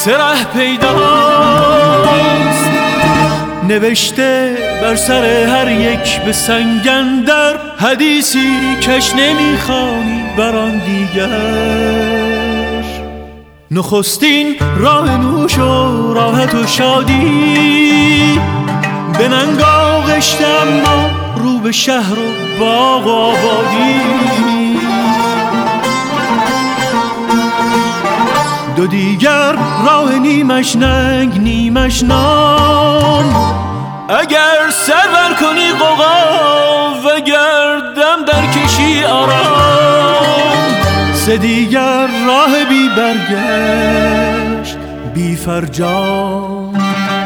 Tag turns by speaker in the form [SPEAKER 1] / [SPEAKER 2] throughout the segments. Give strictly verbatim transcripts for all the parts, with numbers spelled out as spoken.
[SPEAKER 1] سره پیداست، نوشته بر سر هر یک به سنگ اندر، حدیثی کش نمیخوانی بر آن دیگر. نخستین راه نوش و راحت و شادی، به ننگ آغشته اما رو به شهر و باغ و آبادی. دو دیگر راه نیمش ننگ نیمش نان، اگر سرور کنی قوقا و گردم در کشی آرام. سه دیگر راه بی برگشت بی فرجام.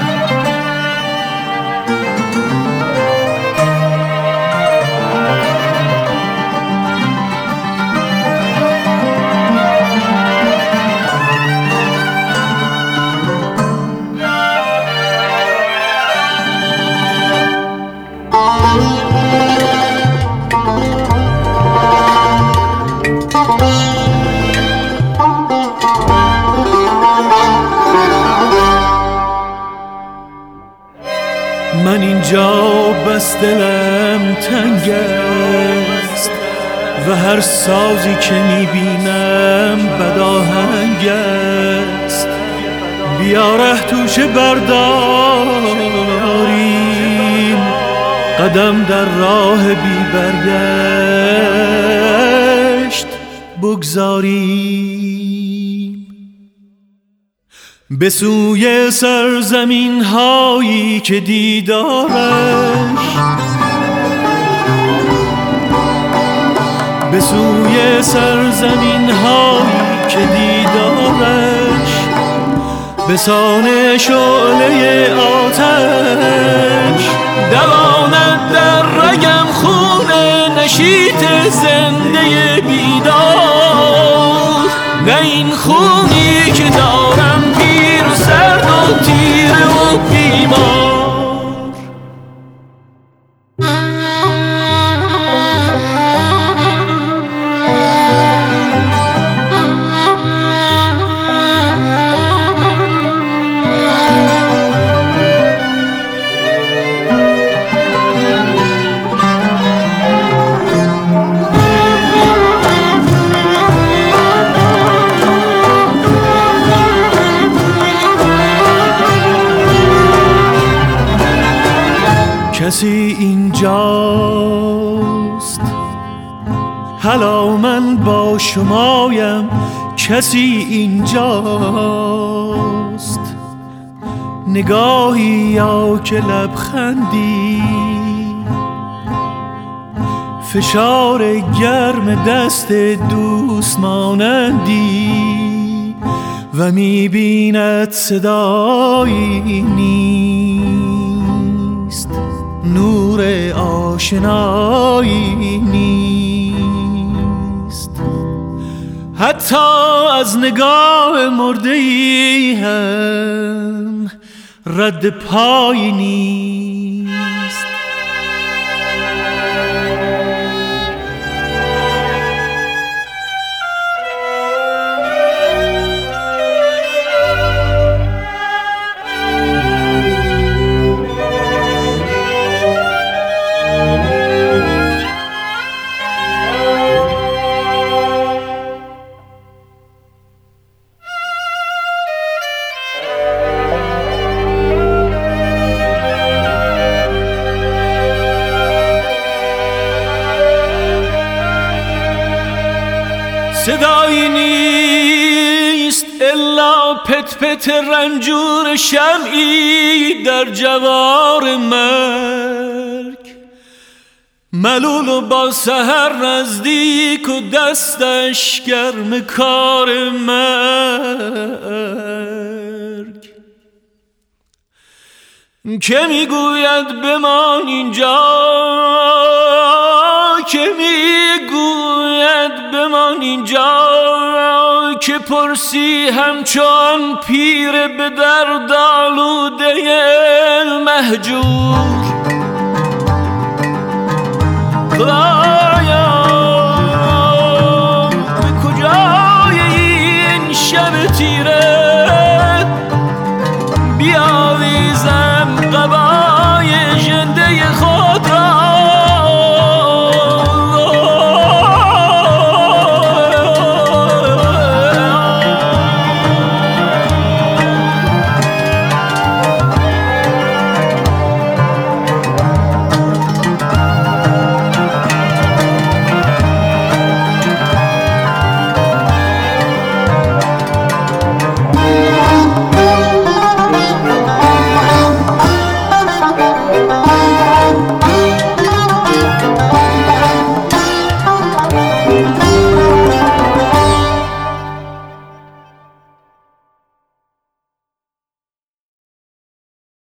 [SPEAKER 1] من اینجا بس دلم تنگ است و هر سازی که میبینم بدآهنگ است. بیا ره توشه برداریم، قدم در راه بی برگشت بگذاریم. به سوی سرزمین هایی که دیدارش، به سوی سرزمین هایی که دیدارش، به سان شعله آتش دواند در رگم خون نشیط زنده بیدار. نه این خونی که دارم پیر و سرد و تیره و بیمار. کسی اینجاست، حالا من با شمایم. کسی اینجاست، نگاهی یا که لبخندی، فشار گرم دست دوست مانندی و میبیند صدایی نیست، نور آشنایی نیست. حتی از نگاه مرده‌ای هم رد پایی نیست. صدایی نیست الا پت پت رنجور شمعی در جوار مرگ، ملول و با سحر نزدیک و دستش گرم کار مرگ. که میگوید بمان اینجا، که میگوید بمان اینجا، که پرسی همچون پیر به درد آلوده مهجور.